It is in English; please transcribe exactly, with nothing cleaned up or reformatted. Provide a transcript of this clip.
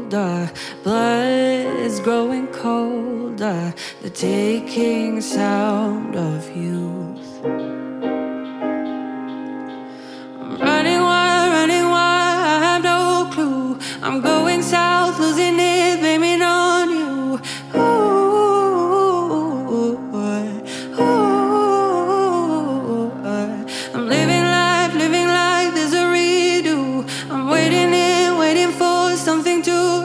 older, blood's growing colder, the taking sound of youth. I'm running wild, running wild, I have no clue. I'm going south, losing it.